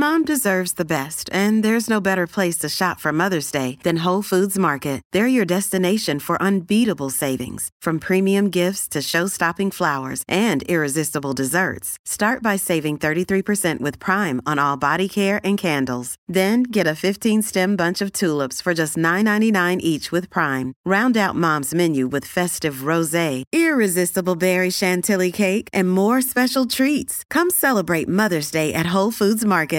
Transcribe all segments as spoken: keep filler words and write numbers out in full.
Mom deserves the best, and there's no better place to shop for Mother's Day than Whole Foods Market. They're your destination for unbeatable savings, from premium gifts to show-stopping flowers and irresistible desserts. Start by saving thirty-three percent with Prime on all body care and candles. Then get a fifteen-stem bunch of tulips for just nine ninety-nine each with Prime. Round out Mom's menu with festive rosé, irresistible berry chantilly cake, and more special treats. Come celebrate Mother's Day at Whole Foods Market.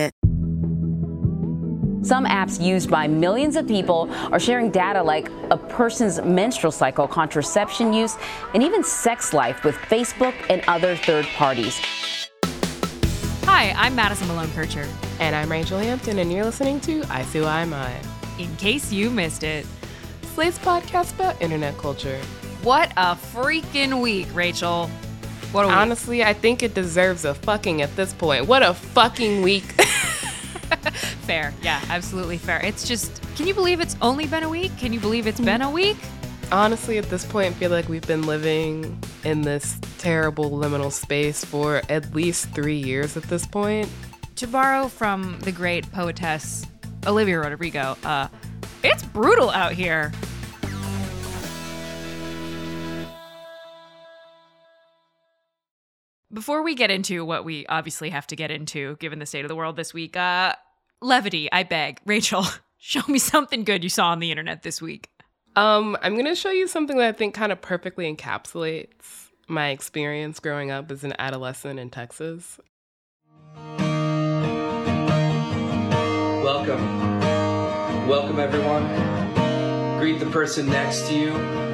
Some apps used by millions of people are sharing data like a person's menstrual cycle, contraception use, and even sex life with Facebook and other third parties. Hi, I'm Madison Malone Kircher. And I'm Rachel Hampton, and you're listening to I See Why I'm I. In case you missed it, Slate's podcast about internet culture. What a freaking week, Rachel. What a week. Honestly, I think it deserves a fucking at this point. What a fucking week. Fair. Yeah, absolutely fair. It's just, can you believe it's only been a week? Can you believe it's been a week? Honestly, at this point, I feel like we've been living in this terrible liminal space for at least three years at this point. To borrow from the great poetess Olivia Rodrigo, uh, it's brutal out here. Before we get into what we obviously have to get into, given the state of the world this week, uh, levity, I beg. Rachel, show me something good you saw on the internet this week. Um, I'm going to show you something that I think kind of perfectly encapsulates my experience growing up as an adolescent in Texas. Welcome. Welcome, everyone. Greet the person next to you.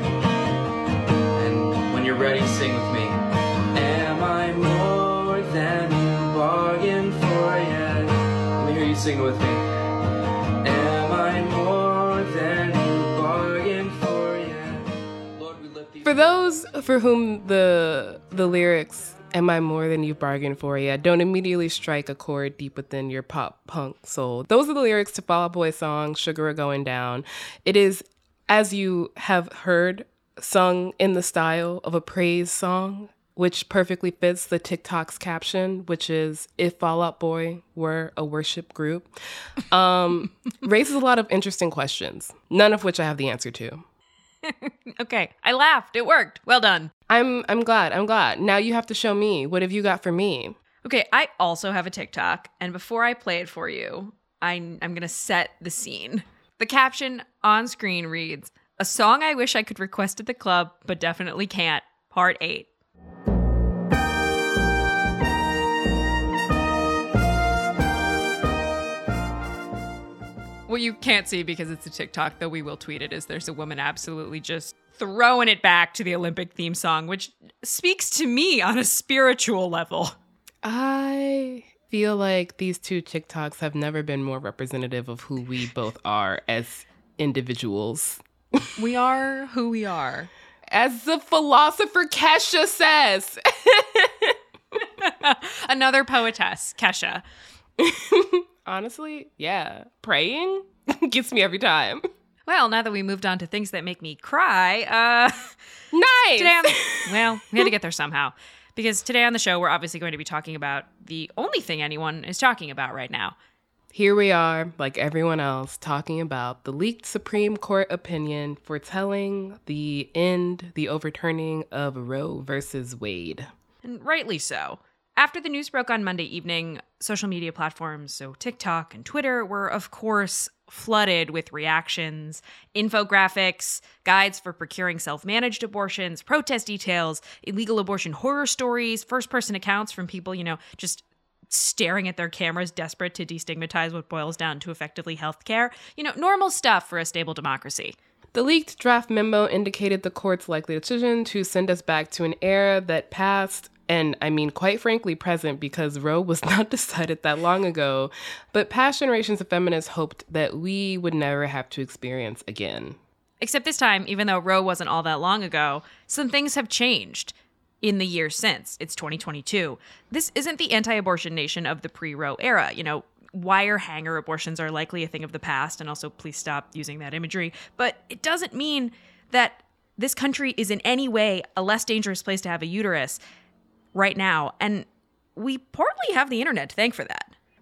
And when you're ready, sing with me. Am I more than you bargained for yet? Let me hear you sing with me. Am I more than you bargained for yet? Lord, we lift these. For those for whom the the lyrics "Am I more than you bargained for yet?" don't immediately strike a chord deep within your pop punk soul, those are the lyrics to Fall Out Boy's song "Sugar We're Going Down." It is, as you have heard, sung in the style of a praise song, which perfectly fits the TikTok's caption, which is, if Fall Out Boy were a worship group. Um, raises a lot of interesting questions, none of which I have the answer to. Okay, I laughed. It worked. Well done. I'm I'm glad. I'm glad. Now you have to show me. What have you got for me? Okay, I also have a TikTok, and before I play it for you, I, I'm going to set the scene. The caption on screen reads, "A song I wish I could request at the club, but definitely can't. Part eight. What you can't see because it's a TikTok, though we will tweet it, is there's a woman absolutely just throwing it back to the Olympic theme song, which speaks to me on a spiritual level. I feel like these two TikToks have never been more representative of who we both are as individuals. We are who we are. As the philosopher Kesha says. Another poetess, Kesha. Honestly, yeah. Praying gets me every time. Well, now that we moved on to things that make me cry, uh... Nice! Today on the, well, we had to get there somehow. Because today on the show, we're obviously going to be talking about the only thing anyone is talking about right now. Here we are, like everyone else, talking about the leaked Supreme Court opinion foretelling the end, the overturning of Roe versus Wade. And rightly so. After the news broke on Monday evening, social media platforms, so TikTok and Twitter, were, of course, flooded with reactions, infographics, guides for procuring self-managed abortions, protest details, illegal abortion horror stories, first-person accounts from people, you know, just staring at their cameras, desperate to destigmatize what boils down to effectively healthcare. You know, normal stuff for a stable democracy. The leaked draft memo indicated the court's likely decision to send us back to an era that passed, and I mean, quite frankly, present, because Roe was not decided that long ago, but past generations of feminists hoped that we would never have to experience again. Except this time, even though Roe wasn't all that long ago, some things have changed in the years since. It's twenty twenty-two. This isn't the anti-abortion nation of the pre-Roe era. You know, wire hanger abortions are likely a thing of the past, and also please stop using that imagery. But it doesn't mean that this country is in any way a less dangerous place to have a uterus right now, and we partly have the internet to thank for that. For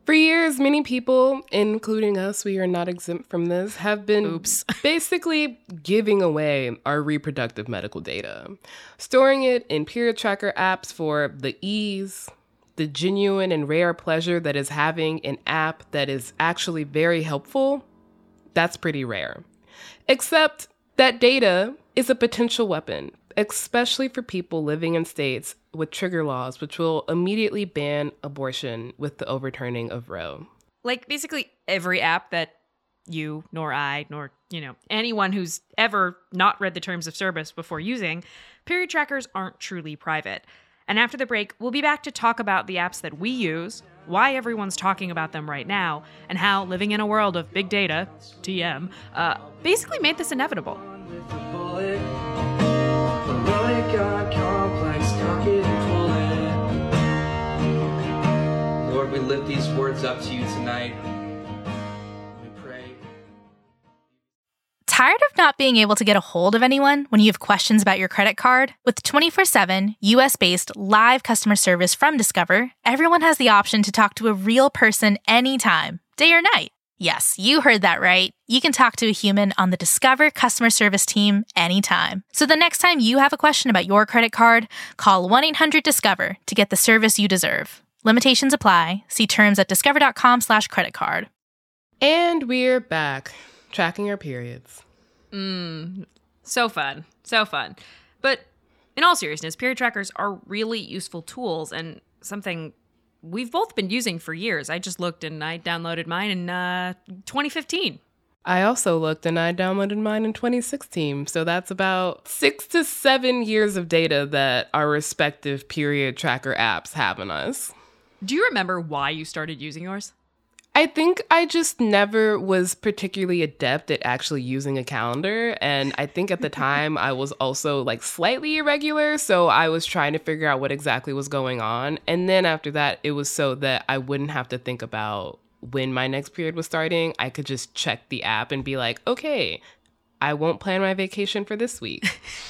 For years, many people, including us, we are not exempt from this, have been Oops. basically giving away our reproductive medical data, storing it in period tracker apps for the ease, the genuine and rare pleasure that is having an app that is actually very helpful. That's pretty rare. Except that data is a potential weapon, especially for people living in states with trigger laws, which will immediately ban abortion with the overturning of Roe. Like basically every app that you, nor I, nor, you know, anyone who's ever not read the terms of service before using, period trackers aren't truly private. And after the break, we'll be back to talk about the apps that we use, why everyone's talking about them right now, and how living in a world of big data, T M, uh, basically made this inevitable. With a bullet, heroic God complex, cock it and pull it. Lord, we lift these words up to you tonight. We pray. Tired of not being able to get a hold of anyone when you have questions about your credit card? With twenty-four seven, U S-based live customer service from Discover, everyone has the option to talk to a real person anytime, day or night. Yes, you heard that right. You can talk to a human on the Discover customer service team anytime. So the next time you have a question about your credit card, call one eight hundred discover to get the service you deserve. Limitations apply. See terms at discover.com slash credit card. And we're back, tracking our periods. Mm, so fun. So fun. But in all seriousness, period trackers are really useful tools and something we've both been using for years. I just looked and I downloaded mine in uh, twenty fifteen. I also looked and I downloaded mine in twenty sixteen. So that's about six to seven years of data that our respective period tracker apps have on us. Do you remember why you started using yours? I think I just never was particularly adept at actually using a calendar. And I think at the time I was also like slightly irregular. So I was trying to figure out what exactly was going on. And then after that, it was so that I wouldn't have to think about when my next period was starting. I could just check the app and be like, okay, I won't plan my vacation for this week.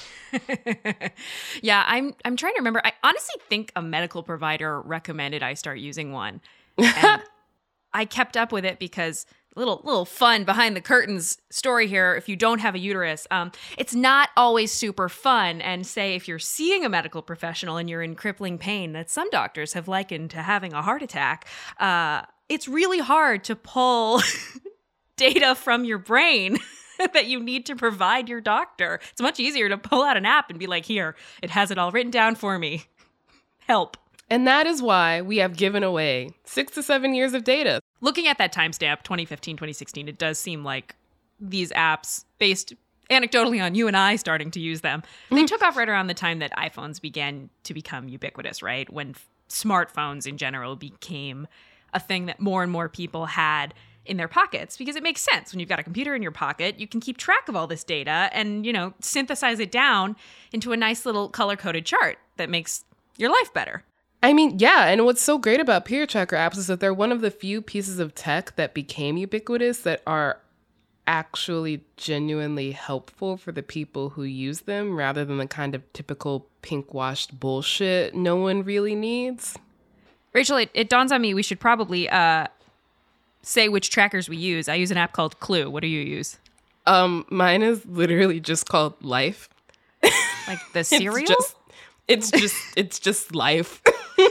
Yeah, I'm I'm trying to remember. I honestly think a medical provider recommended I start using one. And I kept up with it because little little fun behind the curtains story here. If you don't have a uterus, um, it's not always super fun. And say if you're seeing a medical professional and you're in crippling pain that some doctors have likened to having a heart attack, uh, it's really hard to pull data from your brain that you need to provide your doctor. It's much easier to pull out an app and be like, here, it has it all written down for me. Help. And that is why we have given away six to seven years of data. Looking at that timestamp, twenty fifteen, twenty sixteen, it does seem like these apps, based anecdotally on you and I starting to use them, they took off right around the time that iPhones began to become ubiquitous, right? When f- smartphones in general became a thing that more and more people had in their pockets, because it makes sense. When you've got a computer in your pocket, you can keep track of all this data and, you know, synthesize it down into a nice little color-coded chart that makes your life better. I mean, yeah, and what's so great about period tracker apps is that they're one of the few pieces of tech that became ubiquitous that are actually genuinely helpful for the people who use them, rather than the kind of typical pink-washed bullshit no one really needs. Rachel, it, it dawns on me we should probably uh, say which trackers we use. I use an app called Clue. What do you use? Um, mine is literally just called Life. Like the cereal? It's just, it's just, it's just Life.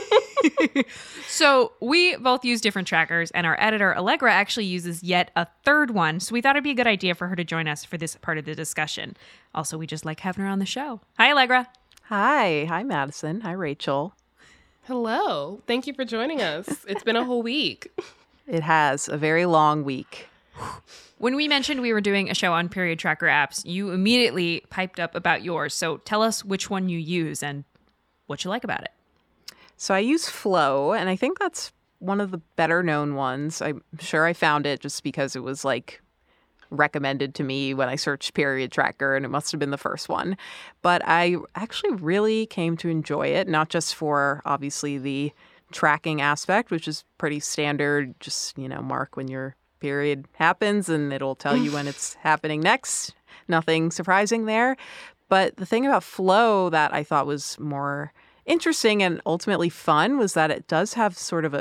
So we both use different trackers, and our editor, Allegra, actually uses yet a third one. So we thought it'd be a good idea for her to join us for this part of the discussion. Also, we just like having her on the show. Hi, Allegra. Hi. Hi, Madison. Hi, Rachel. Hello. Thank you for joining us. It's been a whole week. It has a very long week. When we mentioned we were doing a show on period tracker apps, you immediately piped up about yours. So tell us which one you use and what you like about it. So I use Flow, and I think that's one of the better known ones. I'm sure I found it just because it was like recommended to me when I searched period tracker, and it must have been the first one. But I actually really came to enjoy it, not just for obviously the tracking aspect, which is pretty standard. Just, you know, mark when your period happens and it'll tell you when it's happening next. Nothing surprising there. But the thing about Flow that I thought was more interesting and ultimately fun was that it does have sort of a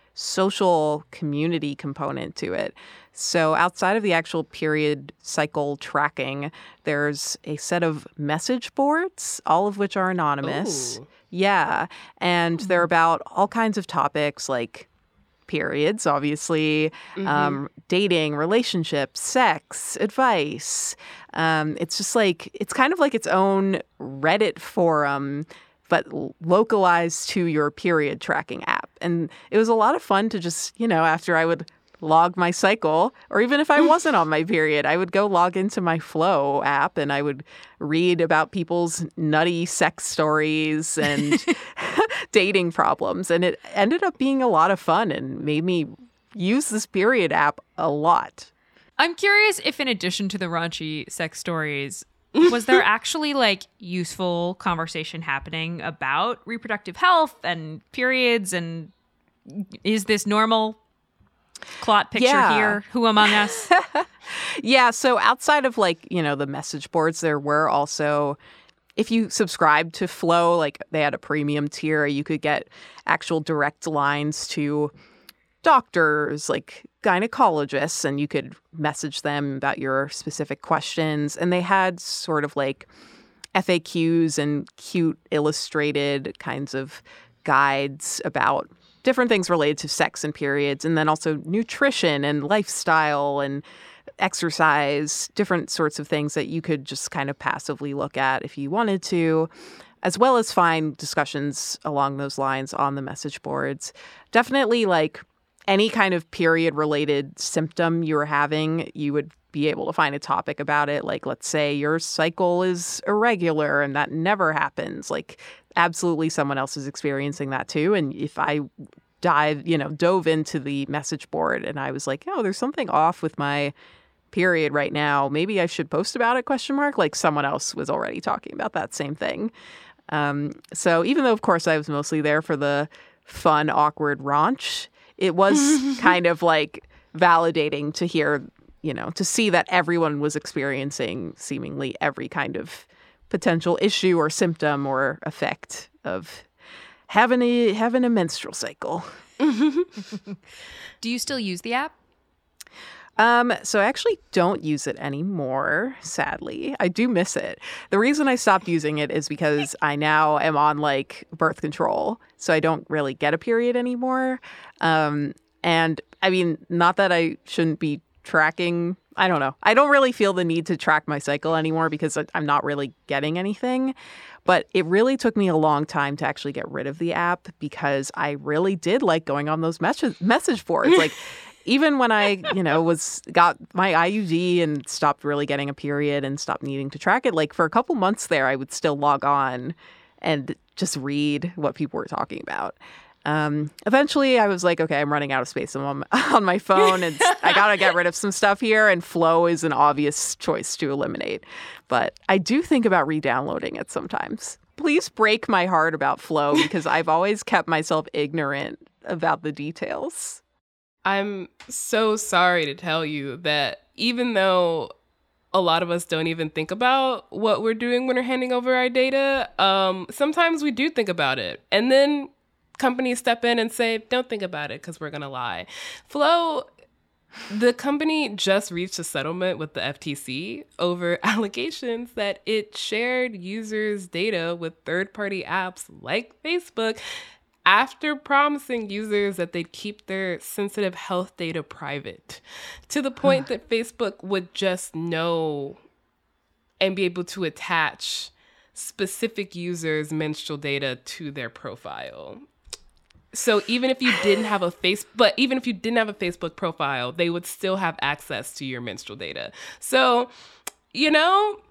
social community component to it. So outside of the actual period cycle tracking, there's a set of message boards, all of which are anonymous. Ooh. Yeah. And they're about all kinds of topics like periods, obviously, mm-hmm. um, dating, relationships, sex, advice. Um, it's just like, it's kind of like its own Reddit forum, but localized to your period tracking app. And it was a lot of fun to just, you know, after I would log my cycle, or even if I wasn't on my period, I would go log into my Flow app and I would read about people's nutty sex stories and dating problems. And it ended up being a lot of fun and made me use this period app a lot. I'm curious if in addition to the raunchy sex stories, was there actually like useful conversation happening about reproductive health and periods, and is this normal? Clot picture yeah. here. Who among us? Yeah. So outside of like, you know, the message boards, there were also, if you subscribed to Flow, like they had a premium tier, you could get actual direct lines to doctors, like gynecologists, and you could message them about your specific questions. And they had sort of like F A Qs and cute illustrated kinds of guides about different things related to sex and periods, and then also nutrition and lifestyle and exercise, different sorts of things that you could just kind of passively look at if you wanted to, as well as find discussions along those lines on the message boards. Definitely like any kind of period-related symptom you were having, you would be able to find a topic about it. Like, let's say your cycle is irregular and that never happens. Like, absolutely someone else is experiencing that too. And if I dive, you know, dove into the message board and I was like, oh, there's something off with my period right now, maybe I should post about it, question mark. Like someone else was already talking about that same thing. Um, so even though, of course, I was mostly there for the fun, awkward raunch, it was kind of like validating to hear, you know, to see that everyone was experiencing seemingly every kind of potential issue or symptom or effect of having a having a menstrual cycle. Do you still use the app? Um, so I actually don't use it anymore, sadly. I do miss it. The reason I stopped using it is because I now am on like birth control, so I don't really get a period anymore. Um, and I mean, not that I shouldn't be tracking. I don't know. I don't really feel the need to track my cycle anymore because I'm not really getting anything. But it really took me a long time to actually get rid of the app because I really did like going on those message message boards. Like even when I, you know, was got my I U D and stopped really getting a period and stopped needing to track it, like for a couple months there, I would still log on and just read what people were talking about. Um, eventually, I was like, okay, I'm running out of space on, on my phone, and I got to get rid of some stuff here, and Flow is an obvious choice to eliminate. But I do think about re-downloading it sometimes. Please break my heart about Flow, because I've always kept myself ignorant about the details. I'm so sorry to tell you that even though a lot of us don't even think about what we're doing when we're handing over our data, um, sometimes we do think about it. And then companies step in and say, don't think about it because we're going to lie. Flow, the company just reached a settlement with the F T C over allegations that it shared users' data with third-party apps like Facebook after promising users that they'd keep their sensitive health data private, to the point that Facebook would just know and be able to attach specific users' menstrual data to their profile. So even if you didn't have a face, but even if you didn't have a Facebook profile, they would still have access to your menstrual data. So, you know,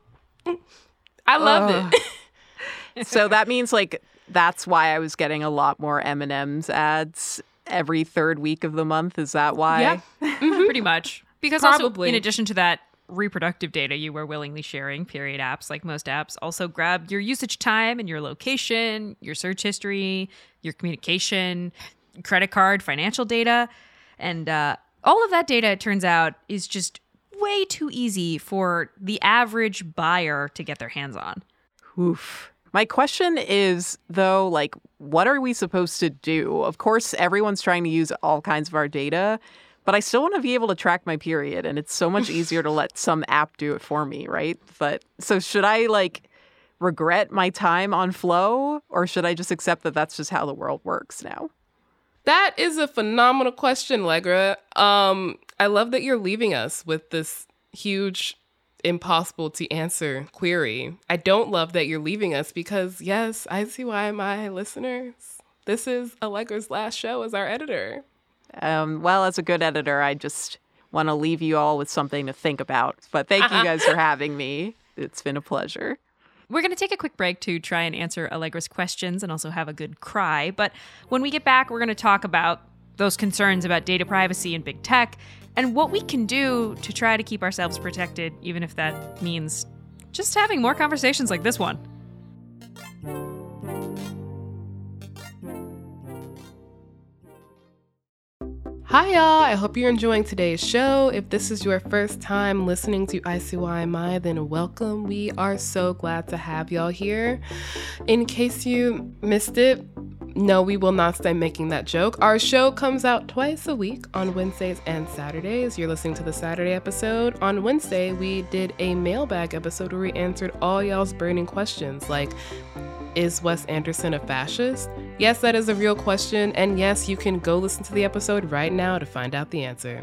I love uh, it. So that means like that's why I was getting a lot more M and M's ads every third week of the month. Is that why? Yeah, mm-hmm. Pretty much. Because Probably. Also, in addition to that reproductive data you were willingly sharing, period apps, like most apps, also grab your usage time and your location, your search history, your communication, credit card, financial data. And uh, all of that data, it turns out, is just way too easy for the average buyer to get their hands on. Oof. My question is, though, like, what are we supposed to do? Of course, everyone's trying to use all kinds of our data, but I still want to be able to track my period. And it's so much easier to let some app do it for me, right? But so should I like regret my time on Flow, or should I just accept that that's just how the world works now? That is a phenomenal question, Legra. Um, I love that you're leaving us with this huge, impossible to answer query. I don't love that you're leaving us because, yes, I see why my listeners, this is Allegra's last show as our editor. Um, well, as a good editor, I just want to leave you all with something to think about. But thank you guys for having me. It's been a pleasure. We're going to take a quick break to try and answer Allegra's questions and also have a good cry. But when we get back, we're going to talk about those concerns about data privacy and big tech and what we can do to try to keep ourselves protected, even if that means just having more conversations like this one. Hi, y'all. I hope you're enjoying today's show. If this is your first time listening to I C Y M I, then welcome. We are so glad to have y'all here. In case you missed it, no, we will not stay making that joke. Our show comes out twice a week on Wednesdays and Saturdays. You're listening to the Saturday episode. On Wednesday, we did a mailbag episode where we answered all y'all's burning questions like, is Wes Anderson a fascist? Yes, that is a real question. And yes, you can go listen to the episode right now to find out the answer.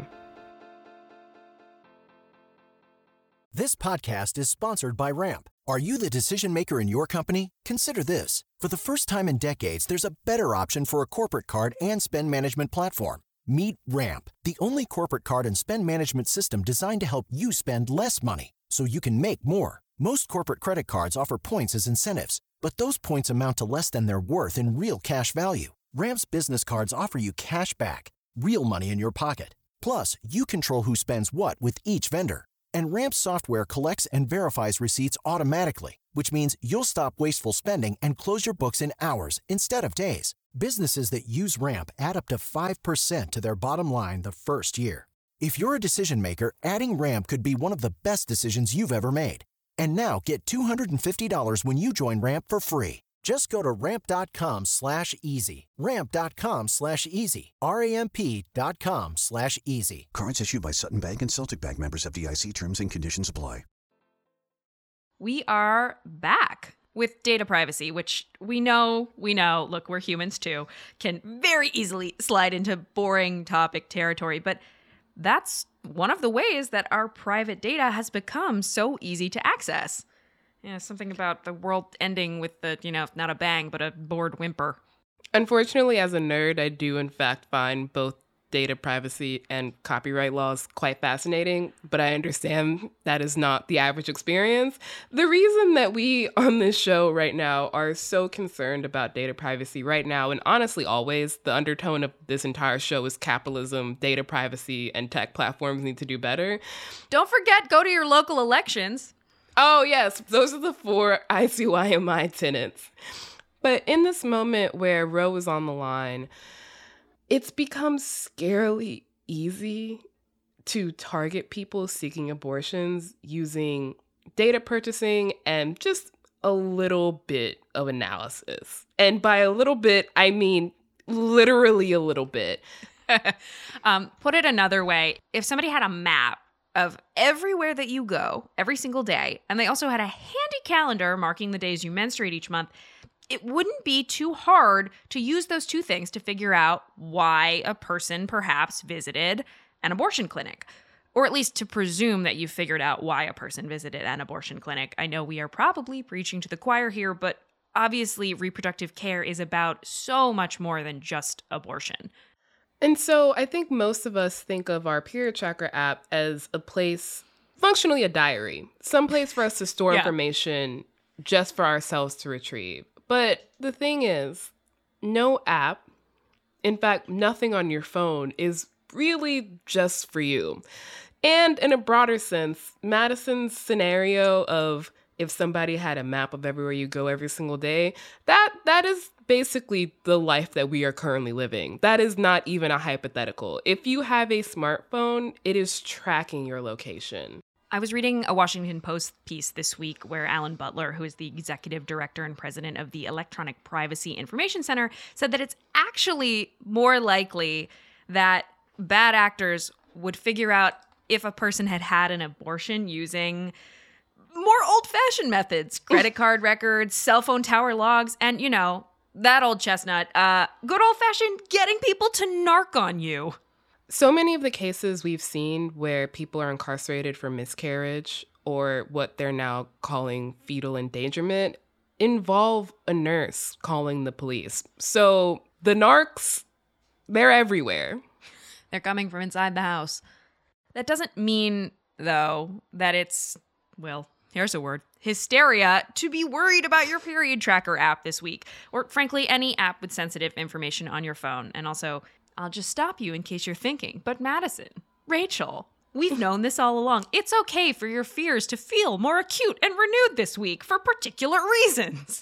This podcast is sponsored by Ramp. Are you the decision maker in your company? Consider this. For the first time in decades, there's a better option for a corporate card and spend management platform. Meet Ramp, the only corporate card and spend management system designed to help you spend less money so you can make more. Most corporate credit cards offer points as incentives, but those points amount to less than their worth in real cash value. Ramp's business cards offer you cash back, real money in your pocket. Plus, you control who spends what with each vendor. And Ramp's software collects and verifies receipts automatically, which means you'll stop wasteful spending and close your books in hours instead of days. Businesses that use Ramp add up to five percent to their bottom line the first year. If you're a decision maker, adding Ramp could be one of the best decisions you've ever made. And now get two hundred fifty dollars when you join Ramp for free. Just go to ramp.com slash easy. Ramp.com slash easy. R-A-M-P dot com slash easy. Cards issued by Sutton Bank and Celtic Bank, members, F D I C. Terms and conditions apply. We are back with data privacy, which we know, we know, look, we're humans too, can very easily slide into boring topic territory. But that's one of the ways that our private data has become so easy to access. Yeah, something about the world ending with the, you know, not a bang, but a bored whimper. Unfortunately, as a nerd, I do in fact find both data privacy and copyright laws quite fascinating, but I understand that is not the average experience. The reason that we on this show right now are so concerned about data privacy right now, and honestly always, the undertone of this entire show is capitalism, data privacy, and tech platforms need to do better. Don't forget, go to your local elections. Oh yes, those are the four I C Y M I tenets. But in this moment where Roe is on the line, it's become scarily easy to target people seeking abortions using data purchasing and just a little bit of analysis. And by a little bit, I mean literally a little bit. um, put it another way, if somebody had a map of everywhere that you go every single day, and they also had a handy calendar marking the days you menstruate each month, it wouldn't be too hard to use those two things to figure out why a person perhaps visited an abortion clinic, or at least to presume that you've figured out why a person visited an abortion clinic. I know we are probably preaching to the choir here, but obviously reproductive care is about so much more than just abortion. And so I think most of us think of our period tracker app as a place, functionally a diary, some place for us to store yeah. information just for ourselves to retrieve. But the thing is, no app, in fact, nothing on your phone is really just for you. And in a broader sense, Madison's scenario of if somebody had a map of everywhere you go every single day, that that is basically the life that we are currently living. That is not even a hypothetical. If you have a smartphone, it is tracking your location. I was reading a Washington Post piece this week where Alan Butler, who is the executive director and president of the Electronic Privacy Information Center, said that it's actually more likely that bad actors would figure out if a person had had an abortion using more old-fashioned methods, credit card records, cell phone tower logs, and, you know, that old chestnut, uh, good old-fashioned getting people to narc on you. So many of the cases we've seen where people are incarcerated for miscarriage or what they're now calling fetal endangerment involve a nurse calling the police. So the narcs, they're everywhere. They're coming from inside the house. That doesn't mean, though, that it's, well, here's a word, hysteria to be worried about your period tracker app this week, or frankly, any app with sensitive information on your phone. And also, I'll just stop you in case you're thinking, but Madison, Rachel, we've known this all along. It's okay for your fears to feel more acute and renewed this week for particular reasons.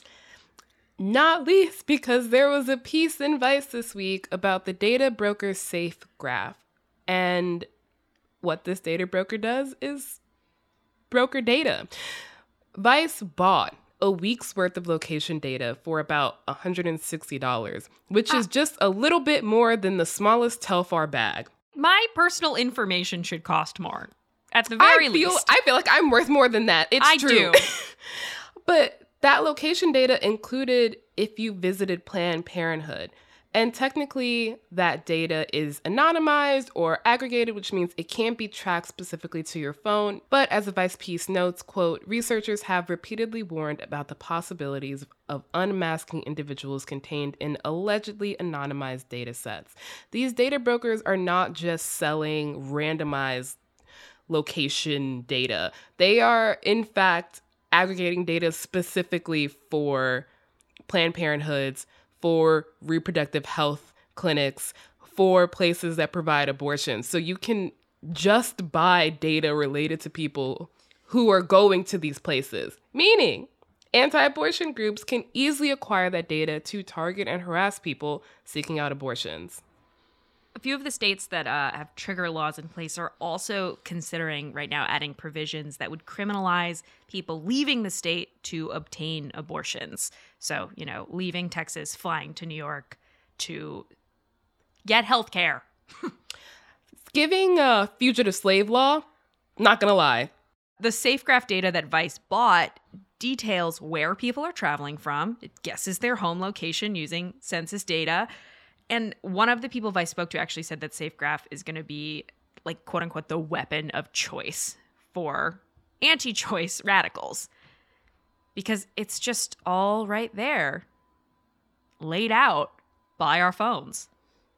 Not least because there was a piece in Vice this week about the data broker SafeGraph. And what this data broker does is broker data. Vice bought a week's worth of location data for about one hundred sixty dollars, which is just a little bit more than the smallest Telfar bag. My personal information should cost more, at the very I feel, least. I feel like I'm worth more than that. It's I true. do. But that location data included if you visited Planned Parenthood. And technically, that data is anonymized or aggregated, which means it can't be tracked specifically to your phone. But as the Vice piece notes, quote, researchers have repeatedly warned about the possibilities of unmasking individuals contained in allegedly anonymized data sets. These data brokers are not just selling randomized location data. They are, in fact, aggregating data specifically for Planned Parenthoods, for reproductive health clinics, for places that provide abortions. So you can just buy data related to people who are going to these places, meaning anti-abortion groups can easily acquire that data to target and harass people seeking out abortions. A few of the states that uh, have trigger laws in place are also considering right now adding provisions that would criminalize people leaving the state to obtain abortions. So, you know, leaving Texas, flying to New York to get health care. Giving a fugitive slave law, not gonna lie. The SafeGraph data that Vice bought details where people are traveling from. It guesses their home location using census data. And one of the people Vice spoke to actually said that SafeGraph is going to be, like, quote unquote, the weapon of choice for anti-choice radicals. Because it's just all right there, laid out by our phones.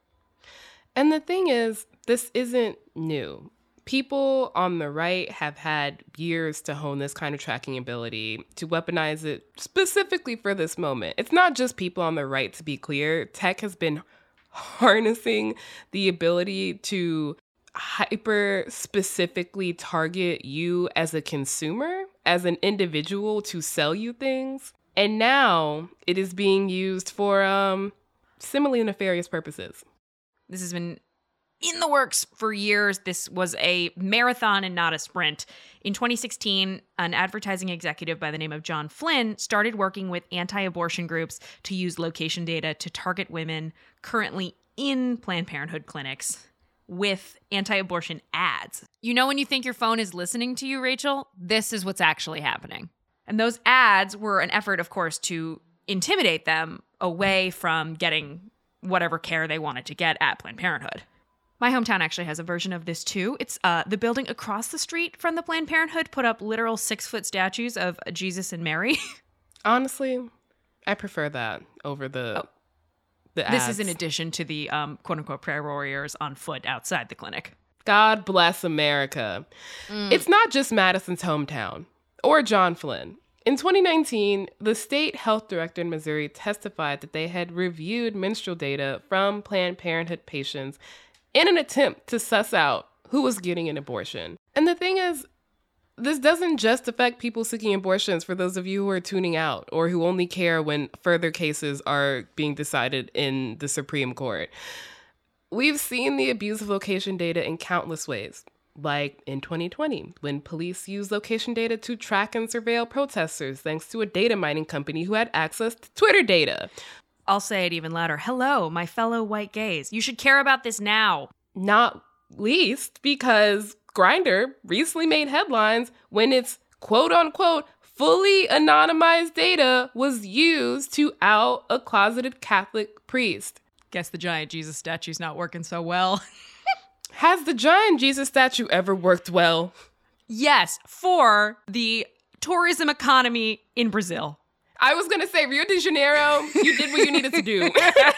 And the thing is, this isn't new. People on the right have had years to hone this kind of tracking ability, to weaponize it specifically for this moment. It's not just people on the right, to be clear. Tech has been harnessing the ability to hyper specifically target you as a consumer, as an individual, to sell you things. And now it is being used for um, similarly nefarious purposes. This has been in the works for years. This was a marathon and not a sprint. In twenty sixteen, an advertising executive by the name of John Flynn started working with anti-abortion groups to use location data to target women currently in Planned Parenthood clinics with anti-abortion ads. You know when you think your phone is listening to you, Rachel? This is what's actually happening. And those ads were an effort, of course, to intimidate them away from getting whatever care they wanted to get at Planned Parenthood. My hometown actually has a version of this too. It's uh, the building across the street from the Planned Parenthood put up literal six-foot statues of Jesus and Mary. Honestly, I prefer that over the, oh. the ads. This is in addition to the um, quote-unquote prayer warriors on foot outside the clinic. God bless America. Mm. It's not just Madison's hometown or John Flynn. In twenty nineteen, the state health director in Missouri testified that they had reviewed menstrual data from Planned Parenthood patients in an attempt to suss out who was getting an abortion. And the thing is, this doesn't just affect people seeking abortions, for those of you who are tuning out or who only care when further cases are being decided in the Supreme Court. We've seen the abuse of location data in countless ways. Like in twenty twenty, when police used location data to track and surveil protesters thanks to a data mining company who had access to Twitter data. I'll say it even louder. Hello, my fellow white gays. You should care about this now. Not least because Grindr recently made headlines when its quote-unquote fully anonymized data was used to out a closeted Catholic priest. Guess the giant Jesus statue's not working so well. Has the giant Jesus statue ever worked well? Yes, for the tourism economy in Brazil. I was going to say Rio de Janeiro, you did what you needed to do.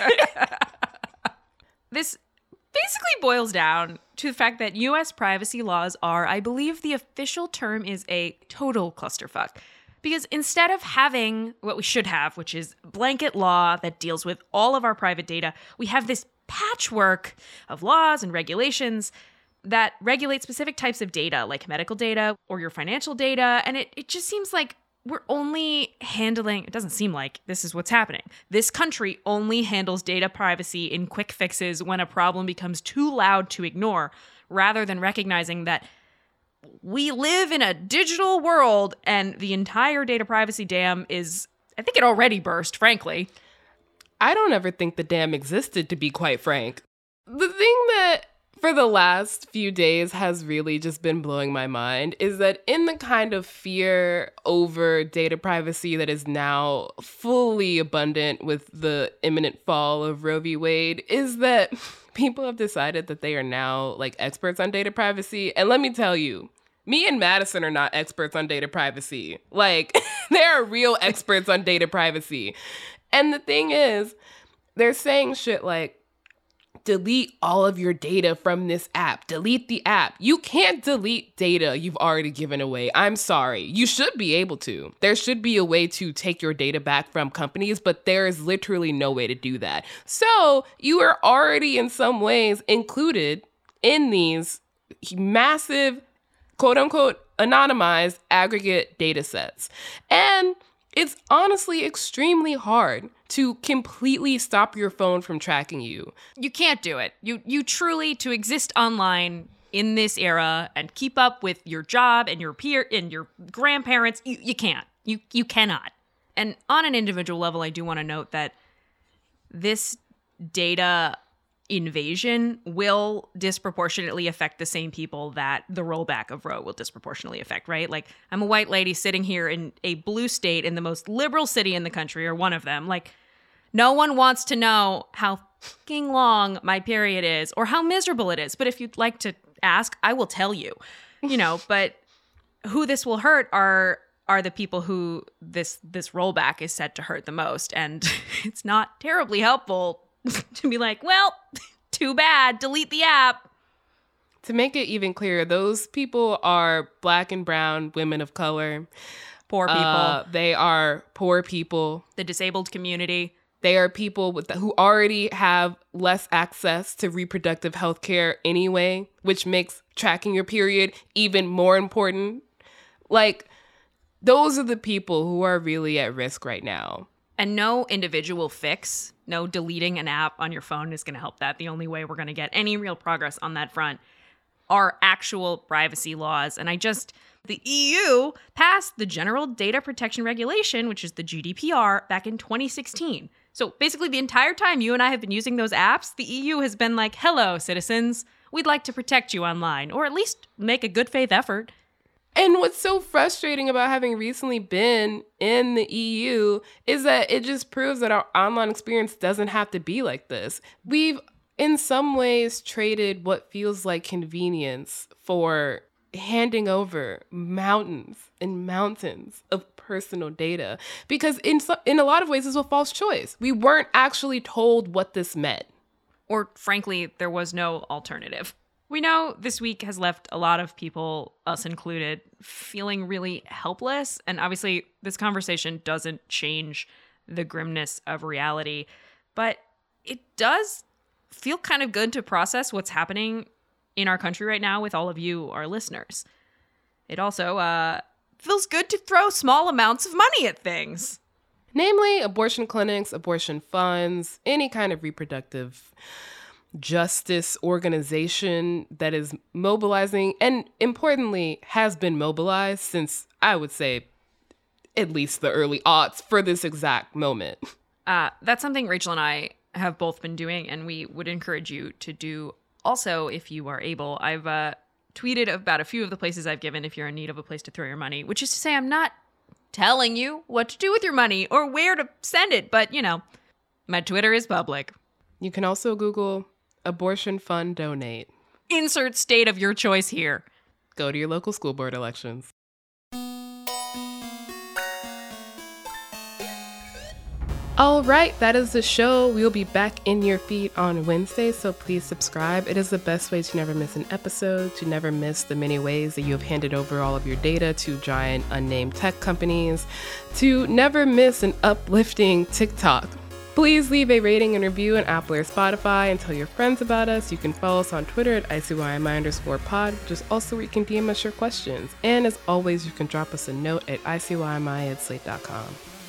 This basically boils down to the fact that U S privacy laws are, I believe the official term is a total clusterfuck. Because instead of having what we should have, which is blanket law that deals with all of our private data, we have this patchwork of laws and regulations that regulate specific types of data, like medical data or your financial data. And it, it just seems like we're only handling, it doesn't seem like this is what's happening. This country only handles data privacy in quick fixes when a problem becomes too loud to ignore, rather than recognizing that we live in a digital world and the entire data privacy dam is, I think it already burst, frankly. I don't ever think the dam existed, to be quite frank. The thing that for the last few days has really just been blowing my mind is that in the kind of fear over data privacy that is now fully abundant with the imminent fall of Roe v. Wade is that people have decided that they are now like experts on data privacy. And let me tell you, me and Madison are not experts on data privacy. Like, they are real experts on data privacy. And the thing is, they're saying shit like, delete all of your data from this app. Delete the app. You can't delete data you've already given away. I'm sorry. You should be able to. There should be a way to take your data back from companies, but there is literally no way to do that. So you are already in some ways included in these massive, quote unquote, anonymized aggregate data sets. And it's honestly extremely hard to completely stop your phone from tracking you. You can't do it. You you truly, to exist online in this era and keep up with your job and your peer and your grandparents, you, you can't. You you cannot. And on an individual level, I do want to note that this data invasion will disproportionately affect the same people that the rollback of Roe will disproportionately affect, right? Like, I'm a white lady sitting here in a blue state in the most liberal city in the country, or one of them. Like, no one wants to know how fucking long my period is or how miserable it is. But if you'd like to ask, I will tell you, you know, but who this will hurt are are the people who this this rollback is set to hurt the most. And it's not terribly helpful to be like, well, too bad, delete the app. To make it even clearer, those people are Black and brown women of color. Poor people. Uh, they are poor people. The disabled community. They are people with the, who already have less access to reproductive health care anyway, which makes tracking your period even more important. Like, those are the people who are really at risk right now. And no individual fix, no deleting an app on your phone is going to help that. The only way we're going to get any real progress on that front are actual privacy laws. And I just, the E U passed the General Data Protection Regulation, which is the G D P R, back in twenty sixteen. So basically the entire time you and I have been using those apps, the E U has been like, hello, citizens, we'd like to protect you online, or at least make a good faith effort. And what's so frustrating about having recently been in the E U is that it just proves that our online experience doesn't have to be like this. We've, in some ways, traded what feels like convenience for handing over mountains and mountains of personal data. Because in so, in a lot of ways, it's a false choice. We weren't actually told what this meant. Or frankly, there was no alternative. We know this week has left a lot of people, us included, feeling really helpless. And obviously, this conversation doesn't change the grimness of reality. But it does feel kind of good to process what's happening in our country right now with all of you, our listeners. It also uh, feels good to throw small amounts of money at things. Namely, abortion clinics, abortion funds, any kind of reproductive justice organization that is mobilizing and, importantly, has been mobilized since, I would say, at least the early aughts for this exact moment. Uh, that's something Rachel and I have both been doing, and we would encourage you to do also if you are able. I've uh, tweeted about a few of the places I've given if you're in need of a place to throw your money, which is to say I'm not telling you what to do with your money or where to send it, but, you know, my Twitter is public. You can also Google abortion fund donate. Insert state of your choice here. Go to your local school board elections. All right, that is the show. We'll be back in your feed on Wednesday, so please subscribe. It is the best way to never miss an episode, to never miss the many ways that you have handed over all of your data to giant unnamed tech companies, to never miss an uplifting TikTok. Please leave a rating and review on Apple or Spotify and tell your friends about us. You can follow us on Twitter at I C Y M I underscore pod, which is also where you can D M us your questions. And as always, you can drop us a note at I C Y M I at slate dot com.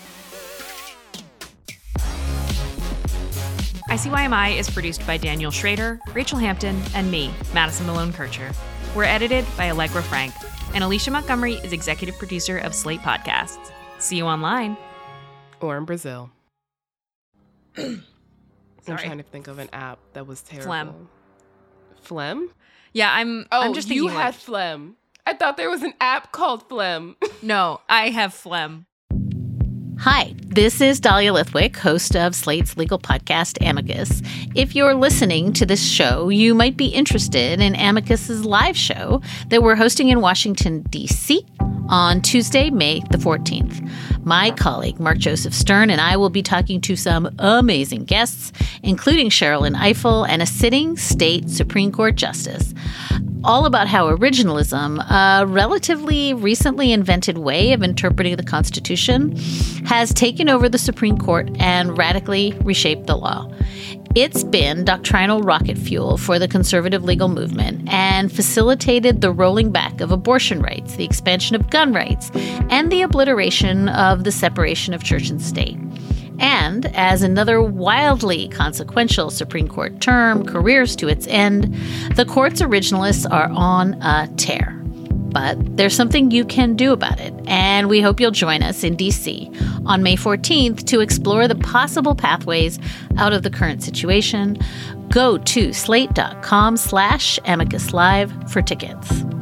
I C Y M I is produced by Daniel Schrader, Rachel Hampton, and me, Madison Malone Kircher. We're edited by Allegra Frank, and Alicia Montgomery is executive producer of Slate Podcasts. See you online. Or in Brazil. I'm Sorry. trying to think of an app that was terrible. Phlegm. Phlegm? Yeah, I'm. Oh, I'm just you thinking had like, phlegm. I thought there was an app called Phlegm. No, I have phlegm. Hi, this is Dahlia Lithwick, host of Slate's legal podcast, Amicus. If you're listening to this show, you might be interested in Amicus's live show that we're hosting in Washington, D C on Tuesday, May the fourteenth. My colleague, Mark Joseph Stern, and I will be talking to some amazing guests, including Sherrilyn Ifill and a sitting state Supreme Court justice, all about how originalism, a relatively recently invented way of interpreting the Constitution, has taken over the Supreme Court and radically reshaped the law. It's been doctrinal rocket fuel for the conservative legal movement and facilitated the rolling back of abortion rights, the expansion of gun rights, and the obliteration of the separation of church and state. And as another wildly consequential Supreme Court term careers to its end, the court's originalists are on a tear. But there's something you can do about it, and we hope you'll join us in D C on May fourteenth to explore the possible pathways out of the current situation. Go to slate dot com slash amicus live for tickets.